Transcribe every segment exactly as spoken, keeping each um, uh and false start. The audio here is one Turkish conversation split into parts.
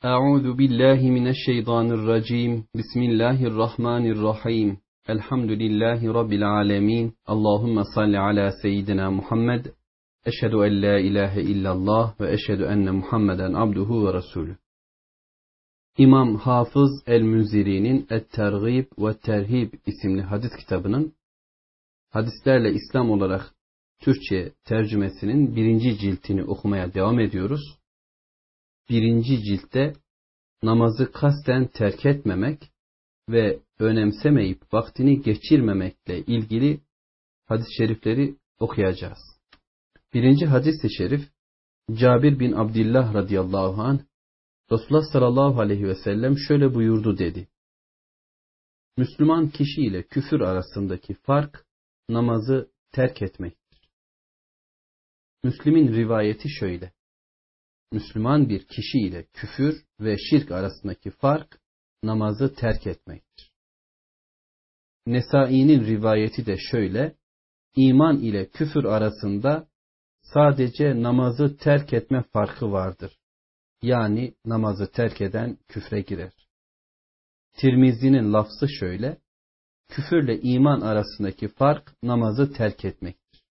Euzu billahi mineşşeytanirracim. Bismillahirrahmanirrahim. Elhamdülillahi rabbil alamin. Allahumme salli ala seyyidina Muhammed. Eşhedü en la ilahe illallah ve eşhedü enne Muhammeden abduhu ve resulü. İmam Hafız el-Münziri'nin Et-Tergib ve Terhib isimli hadis kitabının hadislerle İslam olarak Türkçe tercümesinin birinci ciltini okumaya devam ediyoruz. Birinci ciltte namazı kasten terk etmemek ve önemsemeyip vaktini geçirmemekle ilgili hadis-i şerifleri okuyacağız. Birinci hadis-i şerif, Cabir bin Abdullah radıyallahu anh, Resulullah sallallahu aleyhi ve sellem şöyle buyurdu dedi. Müslüman kişi ile küfür arasındaki fark namazı terk etmektir. Müslim'in rivayeti şöyle. Müslüman bir kişi ile küfür ve şirk arasındaki fark namazı terk etmektir. Nesai'nin rivayeti de şöyle. İman ile küfür arasında sadece namazı terk etme farkı vardır. Yani namazı terk eden küfre girer. Tirmizi'nin lafzı şöyle. Küfürle iman arasındaki fark namazı terk etmektir.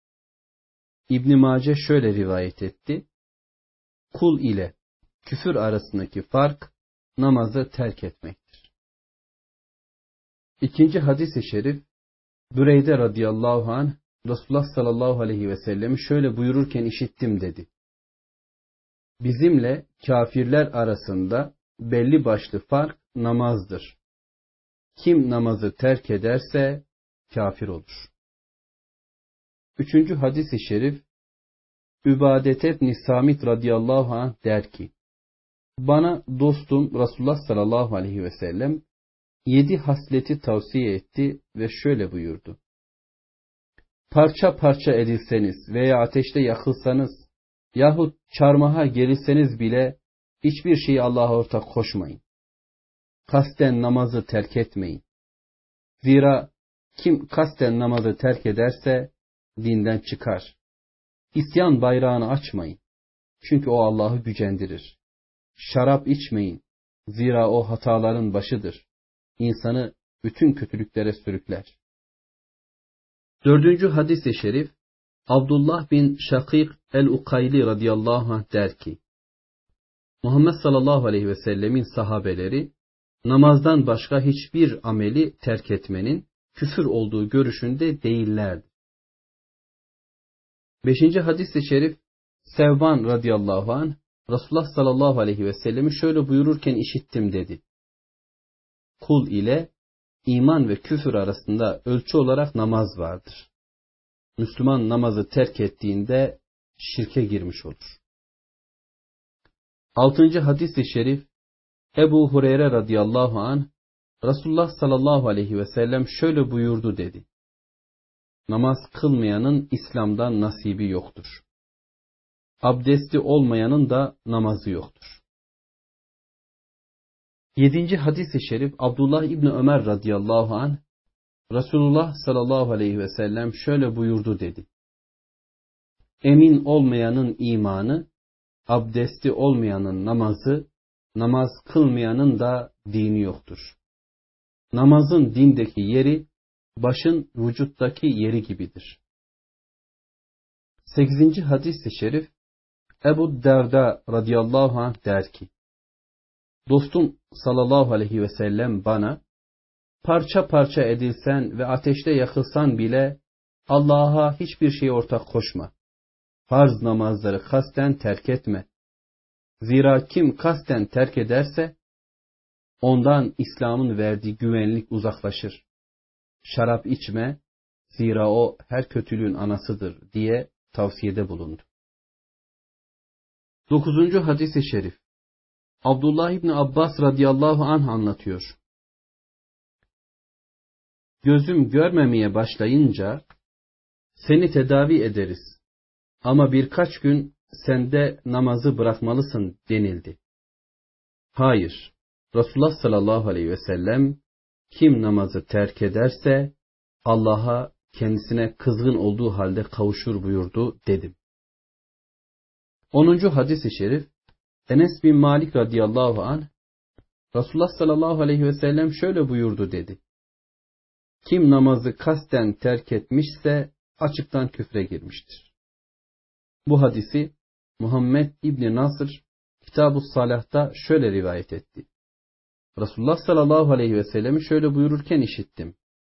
İbn Mace şöyle rivayet etti. Kul ile küfür arasındaki fark namazı terk etmektir. İkinci hadis-i şerif, Büreyde radıyallahu anh, Resulullah sallallahu aleyhi ve sellem şöyle buyururken işittim dedi. Bizimle kafirler arasında belli başlı fark namazdır. Kim namazı terk ederse kafir olur. Üçüncü hadis-i şerif, Übadet ibn Samit radıyallahu anh der ki, bana dostum Resulullah sallallahu aleyhi ve sellem yedi hasleti tavsiye etti ve şöyle buyurdu. Parça parça edilseniz veya ateşte yakılsanız yahut çarmıha gerilseniz bile hiçbir şeyi Allah'a ortak koşmayın. Kasten namazı terk etmeyin. Zira kim kasten namazı terk ederse dinden çıkar. İsyan bayrağını açmayın. Çünkü o Allah'ı gücendirir. Şarap içmeyin. Zira o hataların başıdır. İnsanı bütün kötülüklere sürükler. Dördüncü hadis-i şerif, Abdullah bin Şakik el-Ukayli radıyallahu anh der ki, Muhammed sallallahu aleyhi ve sellemin sahabeleri, namazdan başka hiçbir ameli terk etmenin küfür olduğu görüşünde değillerdi. Beşinci hadis-i şerif, Sevban radıyallahu anh, Resulullah sallallahu aleyhi ve sellemi şöyle buyururken işittim dedi. Kul ile iman ve küfür arasında ölçü olarak namaz vardır. Müslüman namazı terk ettiğinde şirke girmiş olur. Altıncı hadis-i şerif, Ebu Hureyre radıyallahu anh, Resulullah sallallahu aleyhi ve sellem şöyle buyurdu dedi. Namaz kılmayanın İslam'dan nasibi yoktur. Abdesti olmayanın da namazı yoktur. Yedinci hadis-i şerif, Abdullah İbni Ömer radıyallahu anh, Resulullah sallallahu aleyhi ve sellem şöyle buyurdu dedi. Emin olmayanın imanı, abdesti olmayanın namazı, namaz kılmayanın da dini yoktur. Namazın dindeki yeri, başın vücuttaki yeri gibidir. Sekizinci hadis-i şerif, Ebu Derda radıyallahu anh der ki, dostum sallallahu aleyhi ve sellem bana, parça parça edilsen ve ateşte yakılsan bile Allah'a hiçbir şey ortak koşma. Farz namazları kasten terk etme. Zira kim kasten terk ederse ondan İslam'ın verdiği güvenlik uzaklaşır. Şarap içme, zira o her kötülüğün anasıdır diye tavsiyede bulundu. Dokuzuncu hadis-i şerif, Abdullah İbni Abbas radıyallahu anh anlatıyor. Gözüm görmemeye başlayınca seni tedavi ederiz ama birkaç gün sende namazı bırakmalısın denildi. Hayır, Resulullah sallallahu aleyhi ve sellem kim namazı terk ederse Allah'a kendisine kızgın olduğu halde kavuşur buyurdu dedim. onuncu hadis-i şerif, Enes bin Malik radıyallahu anh, Resulullah sallallahu aleyhi ve sellem şöyle buyurdu dedi. Kim namazı kasten terk etmişse açıktan küfre girmiştir. Bu hadisi Muhammed İbni Nasr Kitab-ı Salah'ta şöyle rivayet etti. Resulullah sallallahu aleyhi ve sellem'i şöyle buyururken işittim.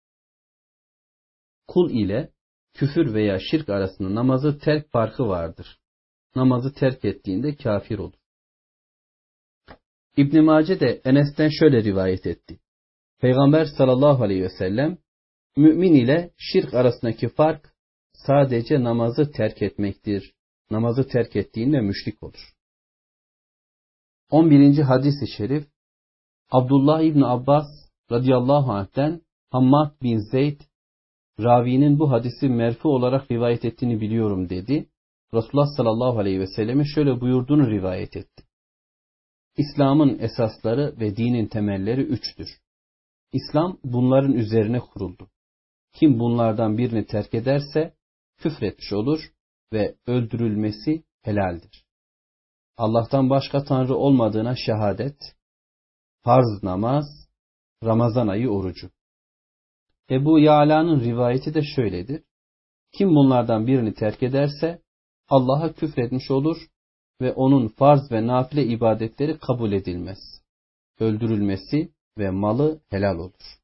Kul ile küfür veya şirk arasında namazı terk farkı vardır. Namazı terk ettiğinde kafir olur. İbn-i Mace de Enes'ten şöyle rivayet etti. Peygamber sallallahu aleyhi ve sellem, mümin ile şirk arasındaki fark sadece namazı terk etmektir. Namazı terk ettiğinde müşrik olur. on birinci hadis-i şerif, Abdullah İbni Abbas radıyallahu anh'ten Hammad bin Zeyd, ravinin bu hadisi merfu olarak rivayet ettiğini biliyorum dedi. Resulullah sallallahu aleyhi ve sellem'in şöyle buyurduğunu rivayet etti. İslam'ın esasları ve dinin temelleri üçtür. İslam bunların üzerine kuruldu. Kim bunlardan birini terk ederse küfretmiş olur ve öldürülmesi helaldir. Allah'tan başka tanrı olmadığına şehadet, farz namaz, Ramazan ayı orucu. Ebu Ya'la'nın rivayeti de şöyledir. Kim bunlardan birini terk ederse Allah'a küfretmiş olur ve onun farz ve nafile ibadetleri kabul edilmez. Öldürülmesi ve malı helal olur.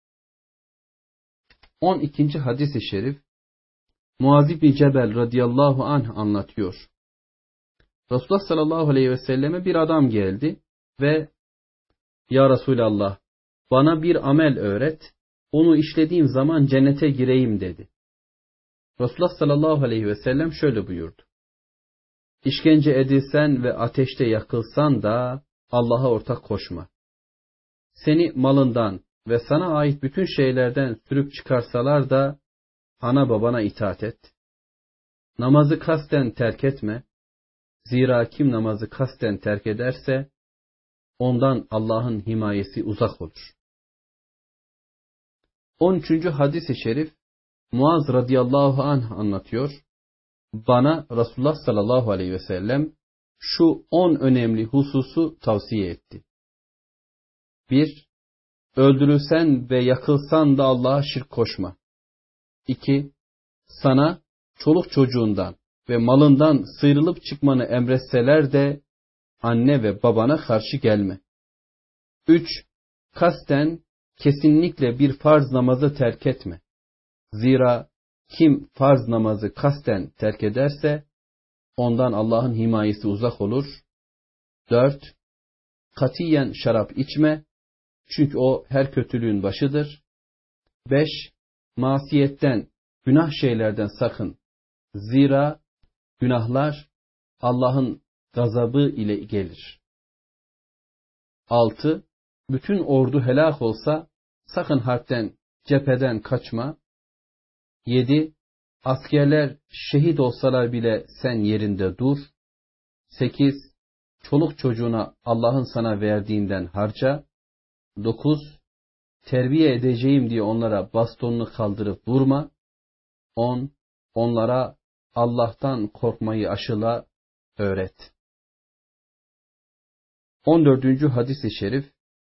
on ikinci hadis-i şerif, Muaz İbni Cebel radıyallahu anh anlatıyor. Resulullah sallallahu aleyhi ve selleme bir adam geldi ve Ya Resulallah, bana bir amel öğret, onu işlediğim zaman cennete gireyim dedi. Resulullah sallallahu aleyhi ve sellem şöyle buyurdu. İşkence edilsen ve ateşte yakılsan da Allah'a ortak koşma. Seni malından ve sana ait bütün şeylerden sürüp çıkarsalar da ana babana itaat et. Namazı kasten terk etme. Zira kim namazı kasten terk ederse ondan Allah'ın himayesi uzak olur. on üçüncü hadis-i şerif, Muaz radıyallahu anh anlatıyor. Bana Resulullah sallallahu aleyhi ve sellem şu on önemli hususu tavsiye etti. bir Öldürülsen ve yakılsan da Allah'a şirk koşma. iki Sana çoluk çocuğundan ve malından sıyrılıp çıkmanı emretseler de anne ve babana karşı gelme. üç Kasten kesinlikle bir farz namazı terk etme. Zira kim farz namazı kasten terk ederse ondan Allah'ın himayesi uzak olur. dört Katiyen şarap içme. Çünkü o her kötülüğün başıdır. beş Masiyetten, günah şeylerden sakın. Zira günahlar Allah'ın gazabı ile gelir. altı Bütün ordu helak olsa sakın harpten, cepheden kaçma. yedi Askerler şehit olsalar bile sen yerinde dur. sekiz Çoluk çocuğuna Allah'ın sana verdiğinden harca. dokuz Terbiye edeceğim diye onlara bastonunu kaldırıp vurma. on Onlara Allah'tan korkmayı aşıla, öğret. on dördüncü hadis-i şerif,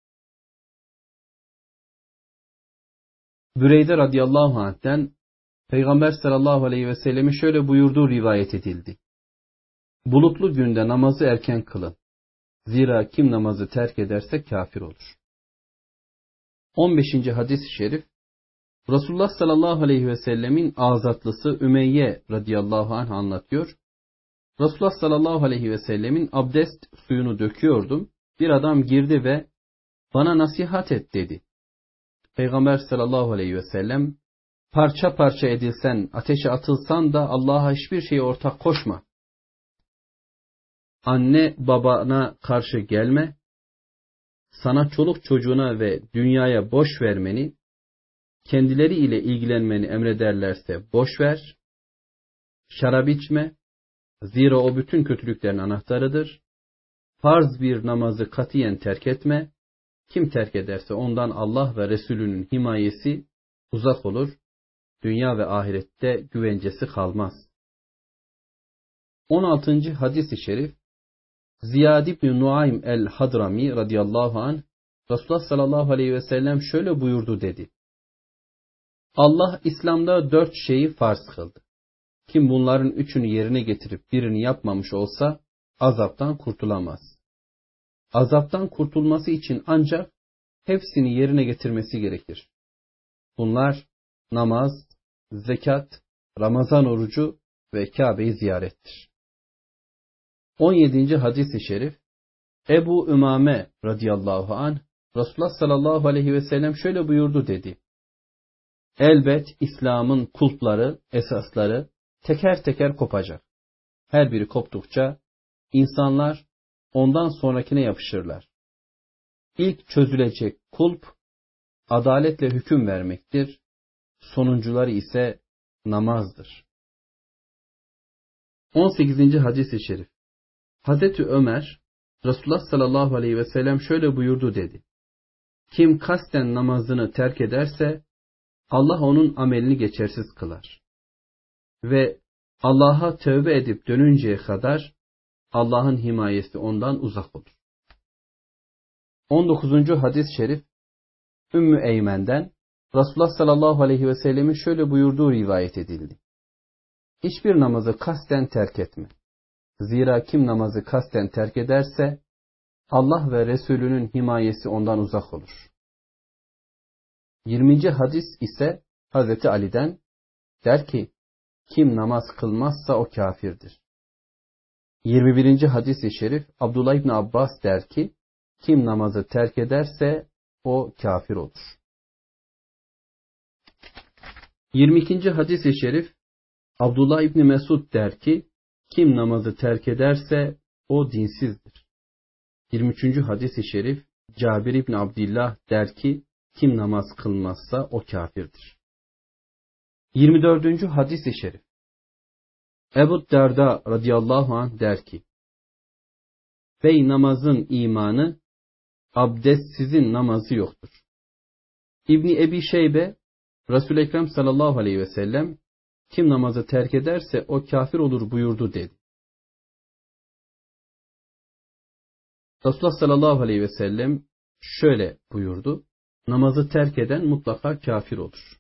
Büreyde radıyallahu anh'ten Peygamber sallallahu aleyhi ve sellemin şöyle buyurduğu rivayet edildi. Bulutlu günde namazı erken kılın. Zira kim namazı terk ederse kafir olur. on beşinci hadis-i şerif, Resulullah sallallahu aleyhi ve sellemin azatlısı Ümeyye radıyallahu anh anlatıyor. Resulullah sallallahu aleyhi ve sellemin abdest suyunu döküyordum. Bir adam girdi ve bana nasihat et dedi. Peygamber sallallahu aleyhi ve sellem, parça parça edilsen, ateşe atılsan da Allah'a hiçbir şeye ortak koşma. Anne babana karşı gelme. Sana çoluk çocuğuna ve dünyaya boş vermeni, kendileri ile ilgilenmeni emrederlerse boş ver. Şarap içme. Zira o bütün kötülüklerin anahtarıdır. Farz bir namazı katiyen terk etme. Kim terk ederse ondan Allah ve Resulünün himayesi uzak olur. Dünya ve ahirette güvencesi kalmaz. on altıncı hadis-i şerif, Ziyad İbni Nuaym el-Hadrami radıyallahu anh, Resulullah sallallahu aleyhi ve sellem şöyle buyurdu dedi. Allah İslam'da dört şeyi farz kıldı. Kim bunların üçünü yerine getirip birini yapmamış olsa azaptan kurtulamaz. Azaptan kurtulması için ancak hepsini yerine getirmesi gerekir. Bunlar namaz, zekat, Ramazan orucu ve Kabe'yi ziyarettir. on yedinci hadis-i şerif, Ebu Ümame radıyallahu anh, Resulullah sallallahu aleyhi ve sellem şöyle buyurdu dedi. Elbet İslam'ın kulpları, esasları teker teker kopacak. Her biri koptukça insanlar ondan sonrakine yapışırlar. İlk çözülecek kulp adaletle hüküm vermektir. Sonuncuları ise namazdır. on sekizinci hadis-i şerif. Hazreti Ömer, Resulullah sallallahu aleyhi ve sellem şöyle buyurdu dedi. Kim kasten namazını terk ederse Allah onun amelini geçersiz kılar. Ve Allah'a tövbe edip dönünceye kadar Allah'ın himayesi ondan uzak olur. on dokuzuncu hadis-i şerif, Ümmü Eymen'den Resulullah sallallahu aleyhi ve sellemin şöyle buyurduğu rivayet edildi. Hiçbir namazı kasten terk etme. Zira kim namazı kasten terk ederse Allah ve Resulünün himayesi ondan uzak olur. yirminci hadis ise Hazreti Ali'den, der ki, kim namaz kılmazsa o kafirdir. yirmi birinci hadis-i şerif Abdullah İbni Abbas der ki, kim namazı terk ederse o kafir olur. yirmi ikinci hadis-i şerif Abdullah İbni Mesud der ki, kim namazı terk ederse o dinsizdir. yirmi üçüncü hadis-i şerif Cabir İbni Abdillah der ki, kim namaz kılmazsa o kafirdir. yirmi dördüncü hadis-i şerif Ebu Derda radıyallahu anh der ki, bey namazın imanı, abdestsizin namazı yoktur. İbni Ebi Şeybe, Resul-i Ekrem sallallahu aleyhi ve sellem, kim namazı terk ederse o kafir olur buyurdu dedi. Resulullah sallallahu aleyhi ve sellem şöyle buyurdu, namazı terk eden mutlaka kafir olur.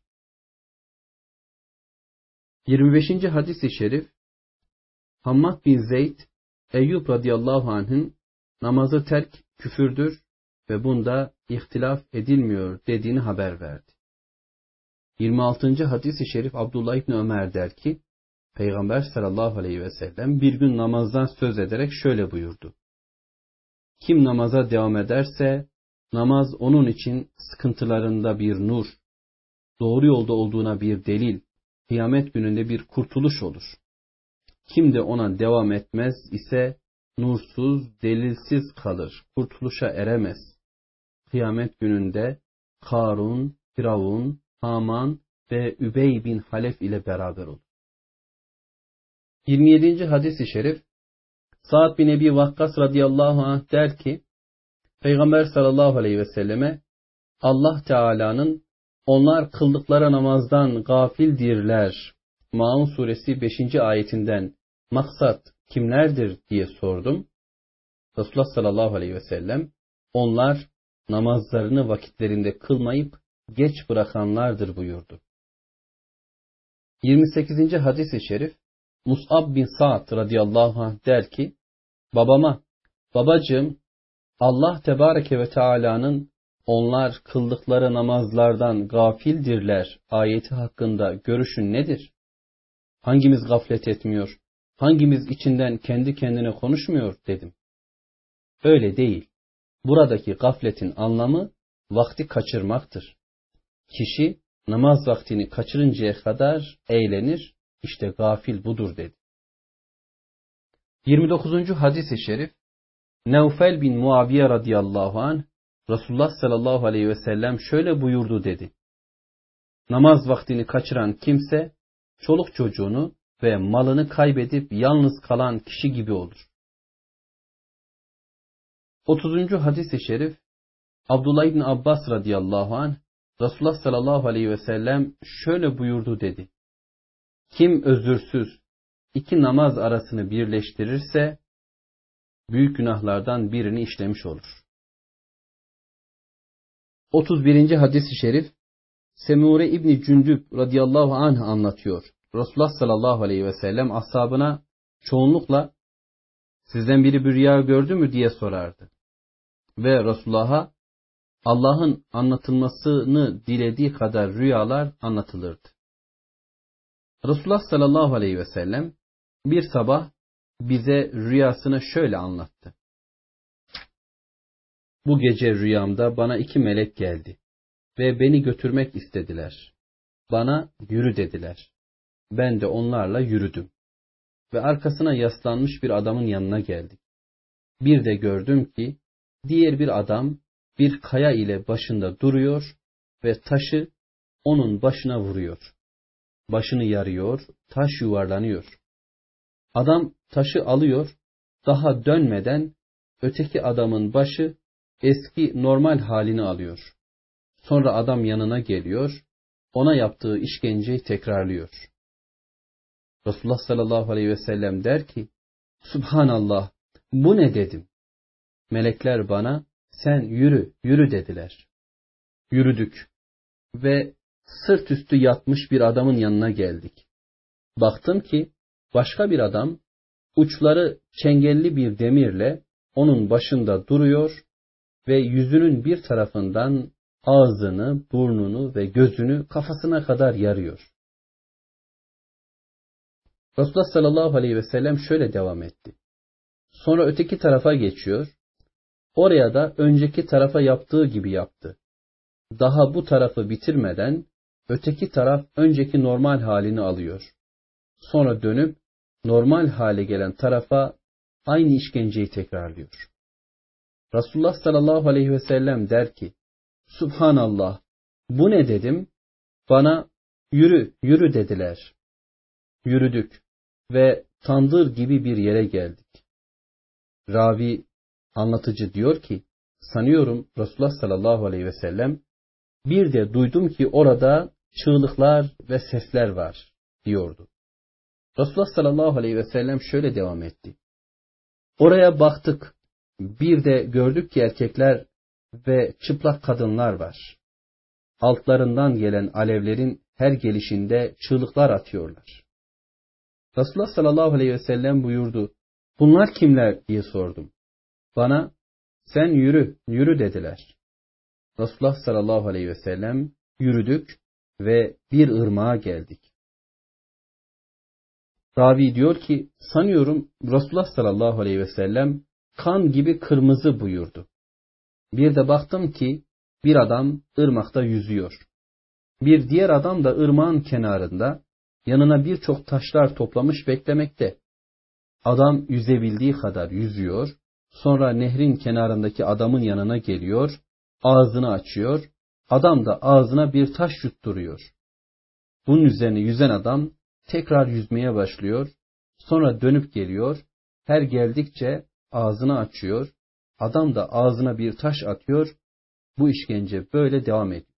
yirmi beşinci hadis-i şerif Hammad bin Zeyd, Eyyub radıyallahu anh'ın namazı terk küfürdür ve bunda ihtilaf edilmiyor dediğini haber verdi. yirmi altıncı hadis-i şerif Abdullah İbni Ömer der ki, Peygamber sallallahu aleyhi ve sellem bir gün namazdan söz ederek şöyle buyurdu. Kim namaza devam ederse, namaz onun için sıkıntılarında bir nur, doğru yolda olduğuna bir delil, kıyamet gününde bir kurtuluş olur. Kim de ona devam etmez ise, nursuz, delilsiz kalır, kurtuluşa eremez. Kıyamet gününde Karun, Firavun, Haman ve Übey bin Halef ile beraber olur. yirmi yedinci hadis-i şerif Sa'd bin Ebi Vakkas radıyallahu anh der ki, Peygamber sallallahu aleyhi ve selleme, Allah Teala'nın onlar kıldıkları namazdan gafildirler Maun suresi beşinci ayetinden maksat kimlerdir diye sordum. Resulullah sallallahu aleyhi ve sellem, onlar namazlarını vakitlerinde kılmayıp geç bırakanlardır buyurdu. yirmi sekizinci hadis-i şerif Mus'ab bin Sa'd radıyallahu anh der ki, babama, babacığım, Allah Tebareke ve Teala'nın onlar kıldıkları namazlardan gafildirler ayeti hakkında görüşün nedir? Hangimiz gaflet etmiyor, hangimiz içinden kendi kendine konuşmuyor dedim. Öyle değil. Buradaki gafletin anlamı vakti kaçırmaktır. Kişi namaz vaktini kaçırıncaya kadar eğlenir, işte gafil budur dedi. yirmi dokuzuncu hadis-i şerif Nevfel bin Muaviye radıyallahu anh, Resulullah sallallahu aleyhi ve sellem şöyle buyurdu dedi. Namaz vaktini kaçıran kimse, çoluk çocuğunu ve malını kaybedip yalnız kalan kişi gibi olur. otuzuncu hadis-i şerif Abdullah İbni Abbas radıyallahu anh, Resulullah sallallahu aleyhi ve sellem şöyle buyurdu dedi. Kim özürsüz iki namaz arasını birleştirirse, büyük günahlardan birini işlemiş olur. otuz birinci hadis-i şerif Semure İbni Cündüb radıyallahu anh anlatıyor. Resulullah sallallahu aleyhi ve sellem ashabına çoğunlukla sizden biri bir rüya gördü mü diye sorardı. Ve Resulullah'a Allah'ın anlatılmasını dilediği kadar rüyalar anlatılırdı. Resulullah sallallahu aleyhi ve sellem bir sabah bize rüyasını şöyle anlattı. Bu gece rüyamda bana iki melek geldi ve beni götürmek istediler. Bana yürü dediler. Ben de onlarla yürüdüm ve arkasına yaslanmış bir adamın yanına geldik. Bir de gördüm ki diğer bir adam bir kaya ile başında duruyor ve taşı onun başına vuruyor. Başını yarıyor, taş yuvarlanıyor. Adam taşı alıyor, daha dönmeden öteki adamın başı eski normal halini alıyor. Sonra adam yanına geliyor, ona yaptığı işkenceyi tekrarlıyor. Resulullah sallallahu aleyhi ve sellem der ki, Subhanallah, bu ne dedim? Melekler bana, sen yürü, yürü dediler. Yürüdük ve sırt üstü yatmış bir adamın yanına geldik. Baktım ki başka bir adam uçları çengelli bir demirle onun başında duruyor ve yüzünün bir tarafından ağzını, burnunu ve gözünü kafasına kadar yarıyor. Resulullah sallallahu aleyhi ve sellem şöyle devam etti. Sonra öteki tarafa geçiyor. Oraya da önceki tarafa yaptığı gibi yaptı. Daha bu tarafı bitirmeden öteki taraf önceki normal halini alıyor. Sonra dönüp normal hale gelen tarafa aynı işkenceyi tekrarlıyor. Resulullah sallallahu aleyhi ve sellem der ki, Subhanallah, bu ne dedim? Bana yürü, yürü dediler. Yürüdük ve tandır gibi bir yere geldik. Ravi, anlatıcı diyor ki, sanıyorum Resulullah sallallahu aleyhi ve sellem, bir de duydum ki orada çığlıklar ve sesler var diyordu. Resulullah sallallahu aleyhi ve sellem şöyle devam etti. Oraya baktık, bir de gördük ki erkekler ve çıplak kadınlar var. Altlarından gelen alevlerin her gelişinde çığlıklar atıyorlar. Resulullah sallallahu aleyhi ve sellem buyurdu. Bunlar kimler diye sordum. Bana sen yürü, yürü dediler. Resulullah sallallahu aleyhi ve sellem yürüdük ve bir ırmağa geldik. Ravi diyor ki sanıyorum Resulullah sallallahu aleyhi ve sellem kan gibi kırmızı buyurdu. Bir de baktım ki bir adam ırmakta yüzüyor. Bir diğer adam da ırmağın kenarında yanına birçok taşlar toplamış beklemekte. Adam yüzebildiği kadar yüzüyor, sonra nehrin kenarındaki adamın yanına geliyor, ağzını açıyor, adam da ağzına bir taş yutturuyor. Bunun üzerine yüzen adam tekrar yüzmeye başlıyor, sonra dönüp geliyor, her geldikçe ağzını açıyor, adam da ağzına bir taş atıyor, bu işkence böyle devam ediyor.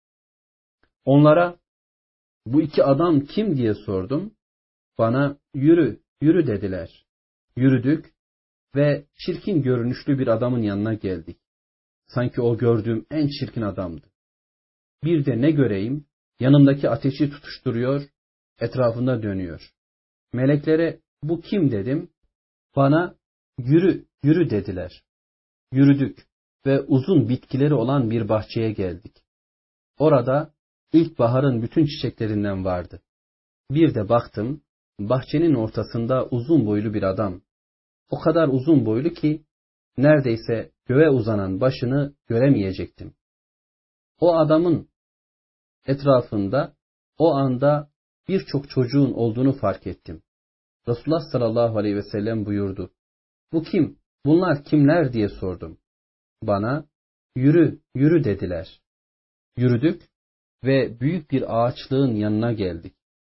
Onlara bu iki adam kim diye sordum, bana yürü, yürü dediler. Yürüdük ve çirkin görünüşlü bir adamın yanına geldik. Sanki o gördüğüm en çirkin adamdı. Bir de ne göreyim, yanımdaki ateşi tutuşturuyor, etrafında dönüyor. Meleklere bu kim dedim, bana yürü, yürü dediler. Yürüdük ve uzun bitkileri olan bir bahçeye geldik. Orada ilkbaharın bütün çiçeklerinden vardı. Bir de baktım, bahçenin ortasında uzun boylu bir adam. O kadar uzun boylu ki neredeyse göğe uzanan başını göremeyecektim. O adamın etrafında o anda birçok çocuğun olduğunu fark ettim. Resulullah sallallahu aleyhi ve sellem buyurdu. Bu kim? Bunlar kimler diye sordum. Bana yürü, yürü dediler. Yürüdük ve büyük bir ağaçlığın yanına geldik.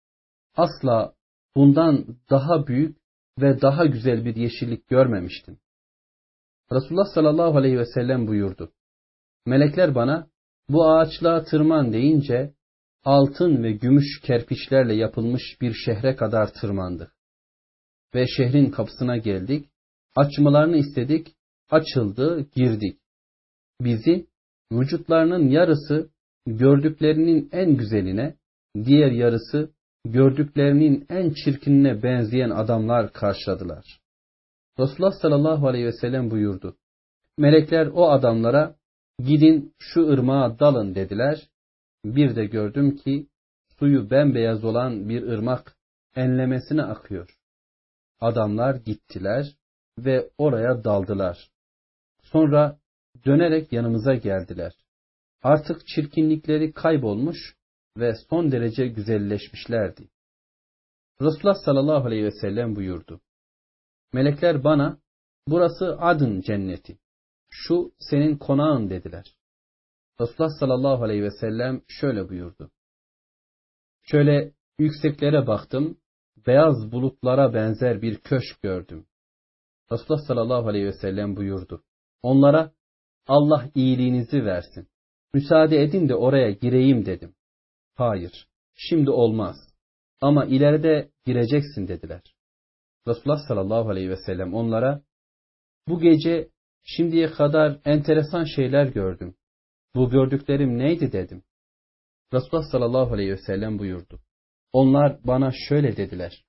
Asla bundan daha büyük ve daha güzel bir yeşillik görmemiştim. Resulullah sallallahu aleyhi ve sellem buyurdu. Melekler bana bu ağaçlığa tırman deyince altın ve gümüş kerpiçlerle yapılmış bir şehre kadar tırmandık. Ve şehrin kapısına geldik. Açmalarını istedik, açıldı, girdik. Bizi vücutlarının yarısı gördüklerinin en güzeline, diğer yarısı gördüklerinin en çirkinine benzeyen adamlar karşıladılar. Resulullah sallallahu aleyhi ve sellem buyurdu. Melekler o adamlara gidin şu ırmağa dalın dediler. Bir de gördüm ki suyu bembeyaz olan bir ırmak enlemesine akıyor. Adamlar gittiler ve oraya daldılar. Sonra dönerek yanımıza geldiler. Artık çirkinlikleri kaybolmuş ve son derece güzelleşmişlerdi. Resulullah sallallahu aleyhi ve sellem buyurdu. Melekler bana burası Adın cenneti, şu senin konağın dediler. Resulullah sallallahu aleyhi ve sellem şöyle buyurdu. Şöyle yükseklere baktım, beyaz bulutlara benzer bir köşk gördüm. Resulullah sallallahu aleyhi ve sellem buyurdu. Onlara Allah iyiliğinizi versin. Müsaade edin de oraya gireyim dedim. Hayır, şimdi olmaz. Ama ileride gireceksin dediler. Resulullah sallallahu aleyhi ve sellem onlara bu gece şimdiye kadar enteresan şeyler gördüm. Bu gördüklerim neydi dedim. Resulullah sallallahu aleyhi ve sellem buyurdu. Onlar bana şöyle dediler.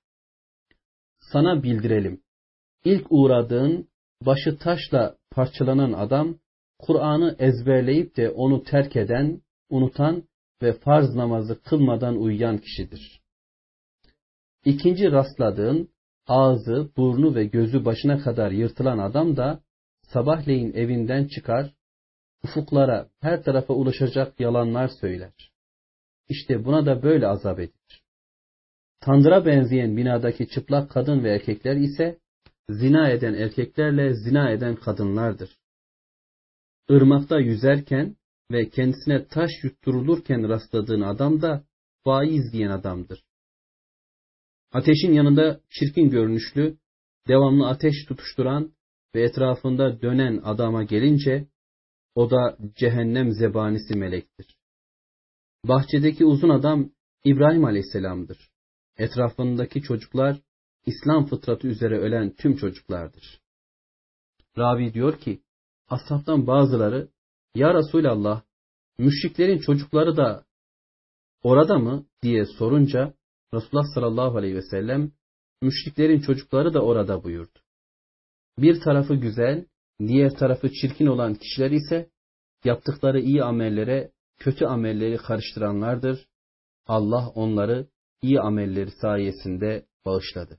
Sana bildirelim. İlk uğradığın başı taşla parçalanan adam, Kur'an'ı ezberleyip de onu terk eden, unutan ve farz namazı kılmadan uyuyan kişidir. İkinci rastladığın, ağzı, burnu ve gözü başına kadar yırtılan adam da sabahleyin evinden çıkar, ufuklara, her tarafa ulaşacak yalanlar söyler. İşte buna da böyle azap edilir. Tandıra benzeyen binadaki çıplak kadın ve erkekler ise zina eden erkeklerle zina eden kadınlardır. Irmakta yüzerken ve kendisine taş yutturulurken rastladığın adam da faiz yiyen adamdır. Ateşin yanında çirkin görünüşlü, devamlı ateş tutuşturan ve etrafında dönen adama gelince, o da cehennem zebanisi melektir. Bahçedeki uzun adam İbrahim aleyhisselam'dır. Etrafındaki çocuklar İslam fıtratı üzere ölen tüm çocuklardır. Ravi diyor ki, ashabtan bazıları, ya Resulallah, müşriklerin çocukları da orada mı diye sorunca, Resulullah sallallahu aleyhi ve sellem, müşriklerin çocukları da orada buyurdu. Bir tarafı güzel, diğer tarafı çirkin olan kişiler ise, yaptıkları iyi amellere kötü amelleri karıştıranlardır. Allah onları iyi amelleri sayesinde bağışladı.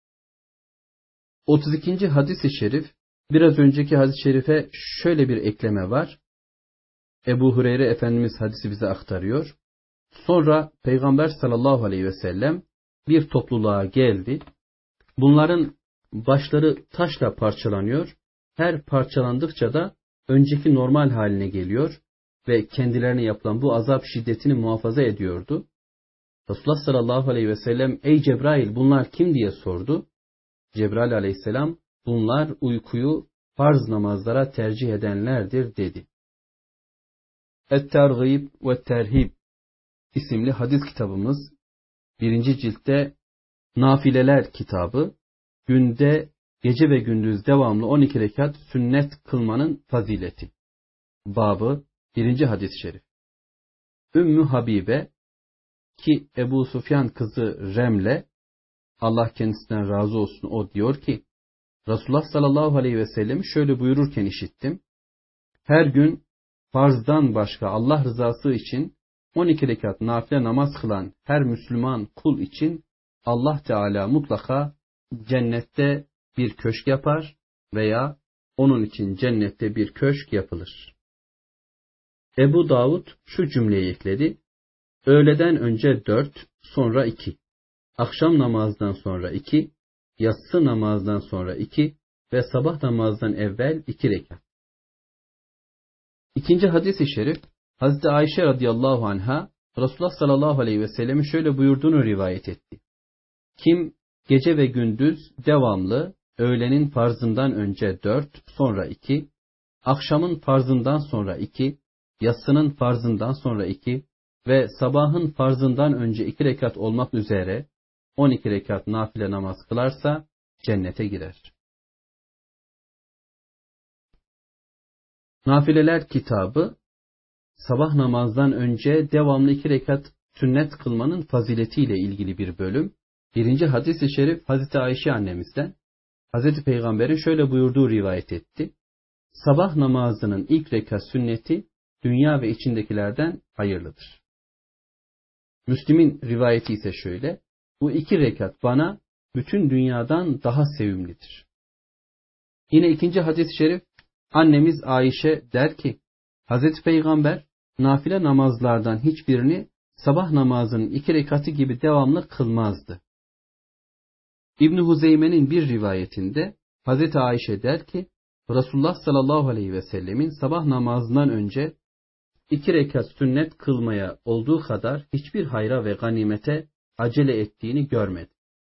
otuz ikinci hadis-i şerif, biraz önceki hadis-i şerife şöyle bir ekleme var. Ebu Hureyre Efendimiz hadisi bize aktarıyor. Sonra Peygamber sallallahu aleyhi ve sellem bir topluluğa geldi. Bunların başları taşla parçalanıyor. Her parçalandıkça da önceki normal haline geliyor ve kendilerine yapılan bu azap şiddetini muhafaza ediyordu. Resulullah sallallahu aleyhi ve sellem, ey Cebrail bunlar kim diye sordu. Cebrail aleyhisselam, bunlar uykuyu farz namazlara tercih edenlerdir dedi. Et-Tergib ve Terhib isimli hadis kitabımız birinci ciltte Nafileler kitabı, günde gece ve gündüz devamlı on iki rekat sünnet kılmanın fazileti. Babı birinci hadis-i şerif. Ümmü Habibe ki Ebu Sufyan kızı Remle, Allah kendisinden razı olsun, o diyor ki, Resulullah sallallahu aleyhi ve sellem şöyle buyururken işittim. Her gün farzdan başka Allah rızası için on iki rekat nafile namaz kılan her Müslüman kul için Allah Teala mutlaka cennette bir köşk yapar veya onun için cennette bir köşk yapılır. Ebu Davud şu cümleyi ekledi. Öğleden önce dört, sonra iki. Akşam namazdan sonra iki, yatsı namazdan sonra iki ve sabah namazdan evvel iki rekat. İkinci hadis-i şerif, Hazreti Ayşe radıyallahu anha, Resulullah sallallahu aleyhi ve sellem'in şöyle buyurduğunu rivayet etti. Kim gece ve gündüz devamlı öğlenin farzından önce dört, sonra iki, akşamın farzından sonra iki, yatsının farzından sonra iki ve sabahın farzından önce iki rekat olmak üzere on iki rekat nafile namaz kılarsa cennete girer. Nafileler kitabı sabah namazdan önce devamlı iki rekat sünnet kılmanın faziletiyle ilgili bir bölüm. Birinci hadis-i şerif Hazreti Ayşe annemizden Hazreti Peygamber'in şöyle buyurduğu rivayet etti. Sabah namazının ilk rekat sünneti dünya ve içindekilerden hayırlıdır. Müslim'in rivayeti ise şöyle. Bu iki rekat bana bütün dünyadan daha sevimlidir. Yine ikinci hadis-i şerif annemiz Ayşe der ki Hazreti Peygamber nafile namazlardan hiçbirini sabah namazının iki rekatı gibi devamlı kılmazdı. İbn Huzeyme'nin bir rivayetinde Hazreti Ayşe der ki Resulullah sallallahu aleyhi ve sellemin sabah namazından önce iki rekat sünnet kılmaya olduğu kadar hiçbir hayra ve ganimete acele ettiğini görmedi.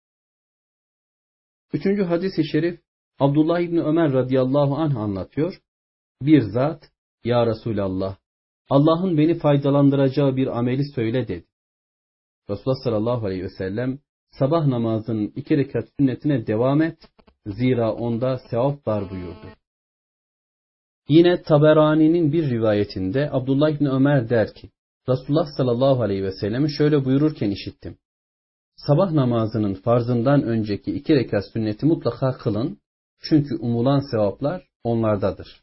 Üçüncü hadis-i şerif Abdullah İbni Ömer radıyallahu anh anlatıyor. Bir zat, ya Resulallah, Allah'ın beni faydalandıracağı bir ameli söyle dedi. Resulullah sallallahu aleyhi ve sellem, sabah namazının iki rekat sünnetine devam et, zira onda sevap var buyurdu. Yine Taberani'nin bir rivayetinde Abdullah İbni Ömer der ki, Resulullah sallallahu aleyhi ve sellem'i şöyle buyururken işittim. Sabah namazının farzından önceki iki rekat sünneti mutlaka kılın, çünkü umulan sevaplar onlardadır.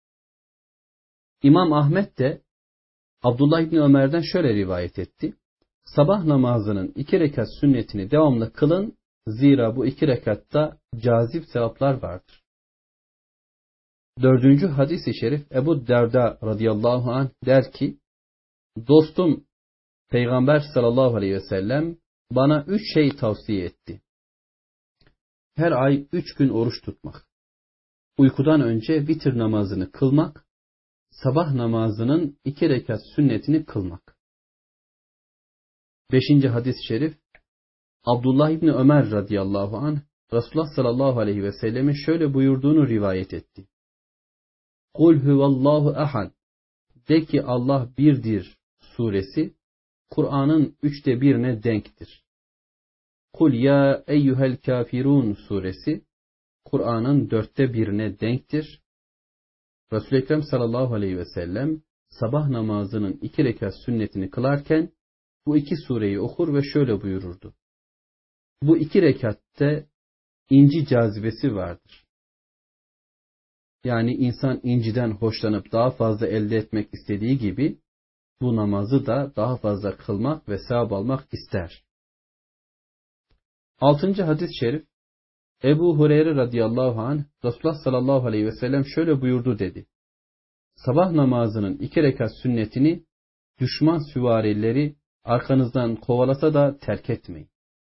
İmam Ahmet de Abdullah İbni Ömer'den şöyle rivayet etti. Sabah namazının iki rekat sünnetini devamlı kılın, zira bu iki rekatta cazip sevaplar vardır. Dördüncü hadis-i şerif Ebu Derda radıyallahu anh der ki, dostum Peygamber sallallahu aleyhi ve sellem bana üç şey tavsiye etti. Her ay üç gün oruç tutmak, uykudan önce vitir namazını kılmak, sabah namazının iki rekat sünnetini kılmak. Beşinci hadis-i şerif Abdullah İbni Ömer radıyallahu anh Resulullah sallallahu aleyhi ve sellemin şöyle buyurduğunu rivayet etti. Kul huvallahu ahad, de ki Allah birdir suresi Kur'an'ın üçte birine denktir. Kul ya eyyuhel kafirun suresi Kur'an'ın dörtte birine denktir. Resul-i Ekrem sallallahu aleyhi ve sellem sabah namazının iki rekat sünnetini kılarken bu iki sureyi okur ve şöyle buyururdu. Bu iki rekatte inci cazibesi vardır. Yani insan inciden hoşlanıp daha fazla elde etmek istediği gibi bu namazı da daha fazla kılmak ve sevap almak ister. Altıncı hadis-i şerif Ebu Hureyre radıyallahu anh Resulullah sallallahu aleyhi ve sellem şöyle buyurdu dedi. Sabah namazının iki rekat sünnetini düşman süvarileri arkanızdan kovalasa da terk etmeyin.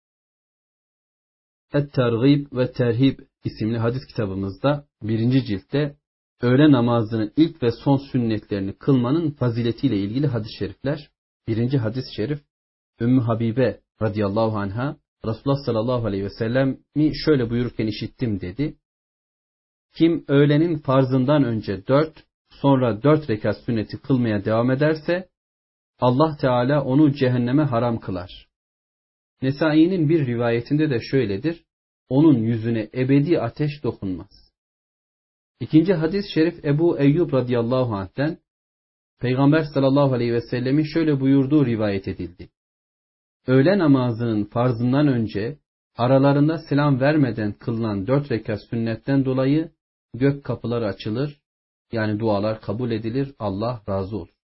Et-Tergib ve Terhib isimli hadis kitabımızda birinci ciltte öğle namazının ilk ve son sünnetlerini kılmanın faziletiyle ilgili hadis-i şerifler. Birinci hadis-i şerif Ümmü Habibe radıyallahu anha Resulullah sallallahu aleyhi ve sellem'i şöyle buyururken işittim dedi. Kim öğlenin farzından önce dört, sonra dört rekat sünneti kılmaya devam ederse Allah Teala onu cehenneme haram kılar. Nesai'nin bir rivayetinde de şöyledir. Onun yüzüne ebedi ateş dokunmaz. İkinci hadis-i şerif Ebu Eyyub radıyallahu anh'ten Peygamber sallallahu aleyhi ve sellemin şöyle buyurduğu rivayet edildi. Öğle namazının farzından önce aralarında selam vermeden kılınan dört rekat sünnetten dolayı gök kapıları açılır, yani dualar kabul edilir, Allah razı olur.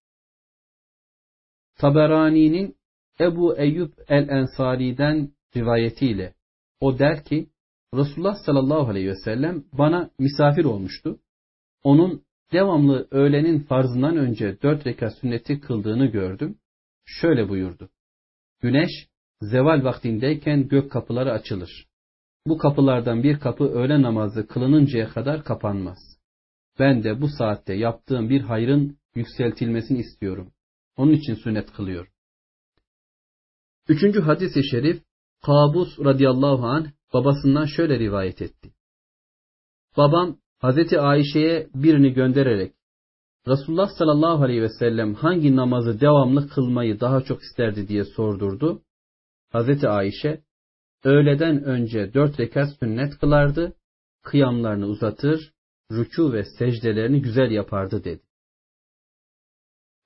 Taberani'nin Ebu Eyyub el-Ensari'den rivayetiyle o der ki, Resulullah sallallahu aleyhi ve sellem bana misafir olmuştu. Onun devamlı öğlenin farzından önce dört rekat sünneti kıldığını gördüm. Şöyle buyurdu. Güneş zeval vaktindeyken gök kapıları açılır. Bu kapılardan bir kapı öğle namazı kılınıncaya kadar kapanmaz. Ben de bu saatte yaptığım bir hayrın yükseltilmesini istiyorum. Onun için sünnet kılıyorum. Üçüncü hadis-i şerif Kabus radıyallahu anh babasından şöyle rivayet etti. Babam Hazreti Ayşe'ye birini göndererek Resulullah sallallahu aleyhi ve sellem hangi namazı devamlı kılmayı daha çok isterdi diye sordurdu. Hazreti Ayşe öğleden önce dört rekat sünnet kılardı, kıyamlarını uzatır, rükû ve secdelerini güzel yapardı dedi.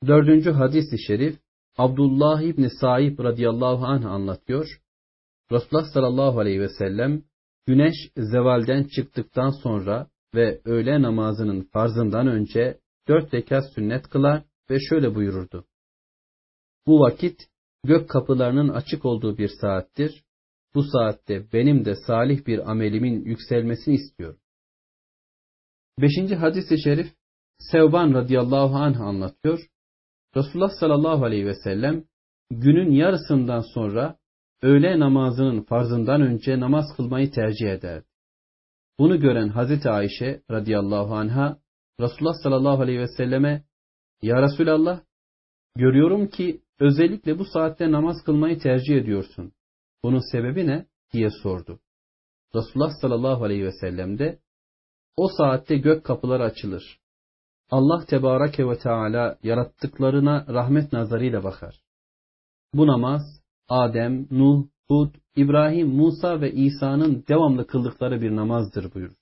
Dördüncü hadis-i şerif Abdullah İbni Saib radıyallahu anh anlatıyor. Resulullah sallallahu aleyhi ve sellem güneş zevalden çıktıktan sonra ve öğle namazının farzından önce dört rekat sünnet kılar ve şöyle buyururdu. Bu vakit gök kapılarının açık olduğu bir saattir. Bu saatte benim de salih bir amelimin yükselmesini istiyorum. Beşinci hadis-i şerif Sevban radıyallahu anh anlatıyor. Resulullah sallallahu aleyhi ve sellem günün yarısından sonra öğle namazının farzından önce namaz kılmayı tercih ederdi. Bunu gören Hazreti Ayşe radıyallahu anha Resulullah sallallahu aleyhi ve selleme "Ya Resulallah, görüyorum ki özellikle bu saatte namaz kılmayı tercih ediyorsun. Bunun sebebi ne?" diye sordu. Resulullah sallallahu aleyhi ve sellem de "O saatte gök kapıları açılır. Allah Tebareke ve Teala yarattıklarına rahmet nazarıyla bakar. Bu namaz Adem, Nuh, Hud, İbrahim, Musa ve İsa'nın devamlı kıldıkları bir namazdır" buyurur.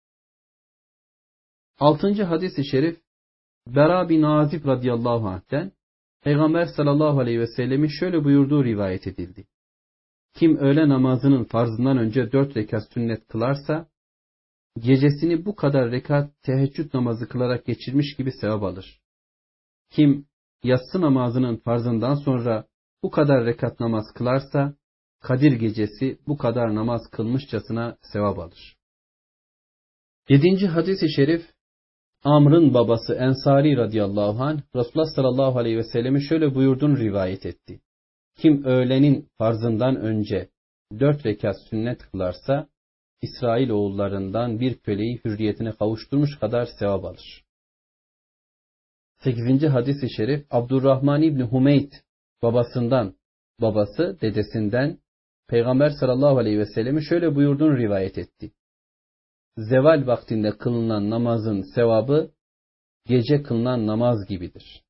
Altıncı hadis-i şerif Bera bin Azib radıyallahu anh'ten Peygamber sallallahu aleyhi ve sellemin şöyle buyurduğu rivayet edildi. Kim öğle namazının farzından önce dört rekat sünnet kılarsa, gecesini bu kadar rekat teheccüd namazı kılarak geçirmiş gibi sevap alır. Kim yatsı namazının farzından sonra bu kadar rekat namaz kılarsa, Kadir gecesi bu kadar namaz kılmışçasına sevap alır. Yedinci hadis-i şerif Amr'ın babası Ensari radıyallahu anh Resulullah sallallahu aleyhi ve sellem'in şöyle buyurduğunu rivayet etti. Kim öğlenin farzından önce dört rekat sünnet kılarsa, İsrail oğullarından bir köleyi hürriyetine kavuşturmuş kadar sevap alır. Sekizinci hadis-i şerif Abdurrahman İbni Hümeyt babasından, babası dedesinden Peygamber sallallahu aleyhi ve sellem'in şöyle buyurduğunu rivayet etti. Zeval vaktinde kılınan namazın sevabı gece kılınan namaz gibidir.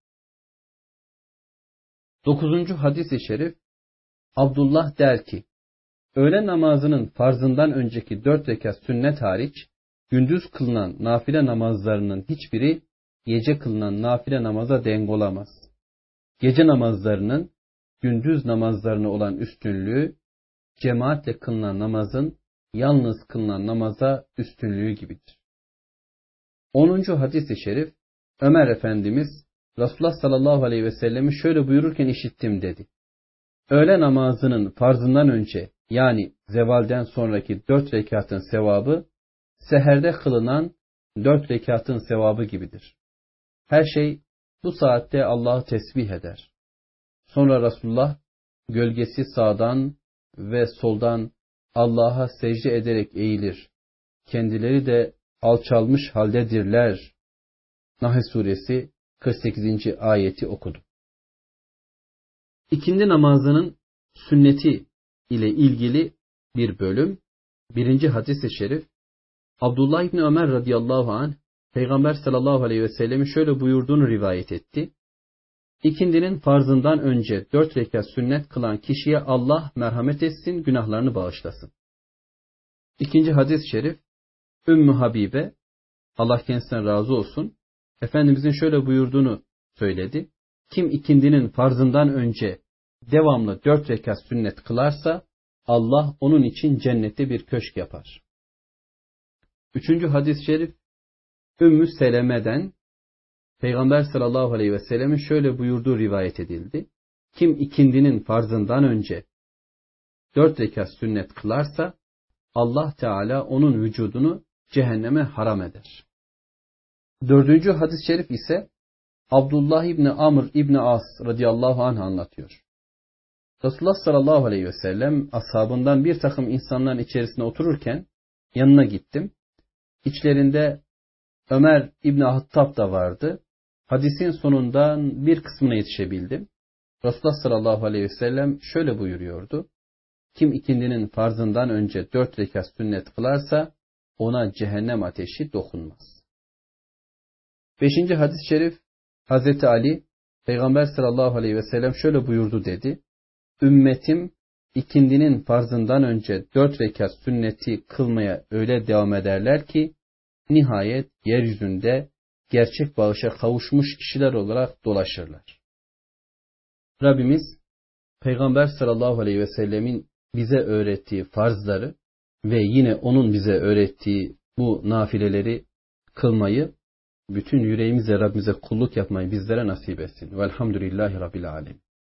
Dokuzuncu hadis-i şerif Abdullah der ki, öğle namazının farzından önceki dört rekat sünnet hariç, gündüz kılınan nafile namazlarının hiçbiri gece kılınan nafile namaza denk olamaz. Gece namazlarının gündüz namazlarına olan üstünlüğü, cemaatle kılınan namazın yalnız kılınan namaza üstünlüğü gibidir. Onuncu hadis-i şerif Ömer Efendimiz Resulullah sallallahu aleyhi ve sellem'i şöyle buyururken işittim dedi. Öğle namazının farzından önce, yani zevalden sonraki dört rekatın sevabı, seherde kılınan dört rekatın sevabı gibidir. Her şey bu saatte Allah'ı tesbih eder. Sonra Resulullah gölgesi sağdan ve soldan Allah'a secde ederek eğilir. Kendileri de alçalmış haldedirler. Nahl suresi kırk sekizinci ayeti okudu. İkindi namazının sünneti ile ilgili bir bölüm. Birinci hadis-i şerif Abdullah İbni Ömer radıyallahu anh Peygamber sallallahu aleyhi ve sellem'in şöyle buyurduğunu rivayet etti. İkindinin farzından önce dört rekat sünnet kılan kişiye Allah merhamet etsin, günahlarını bağışlasın. İkinci hadis-i şerif Ümmü Habibe, Allah kendisinden razı olsun, Efendimizin şöyle buyurduğunu söyledi. Kim ikindinin farzından önce devamlı dört rekat sünnet kılarsa Allah onun için cennette bir köşk yapar. Üçüncü hadis-i şerif Ümmü Seleme'den Peygamber sallallahu aleyhi ve sellemin şöyle buyurduğu rivayet edildi. Kim ikindinin farzından önce dört rekat sünnet kılarsa Allah Teala onun vücudunu cehenneme haram eder. Dördüncü hadis-i şerif ise Abdullah İbni Amr İbni As radıyallahu anh anlatıyor. Resulullah sallallahu aleyhi ve sellem ashabından bir takım insanların içerisine otururken yanına gittim. İçlerinde Ömer İbni Hattab da vardı. Hadisin sonundan bir kısmına yetişebildim. Resulullah sallallahu aleyhi ve sellem şöyle buyuruyordu. Kim ikindinin farzından önce dört rekat sünnet kılarsa ona cehennem ateşi dokunmaz. Beşinci hadis-i şerif Hazreti Ali Peygamber sallallahu aleyhi ve sellem şöyle buyurdu dedi. Ümmetim ikindinin farzından önce dört rekat sünneti kılmaya öyle devam ederler ki nihayet yeryüzünde gerçek bağışa kavuşmuş kişiler olarak dolaşırlar. Rabbimiz Peygamber sallallahu aleyhi ve sellemin bize öğrettiği farzları ve yine onun bize öğrettiği bu nafileleri kılmayı, bütün yüreğimizle Rabbimize kulluk yapmayı bizlere nasip etsin. Velhamdülillahi Rabbil alemin.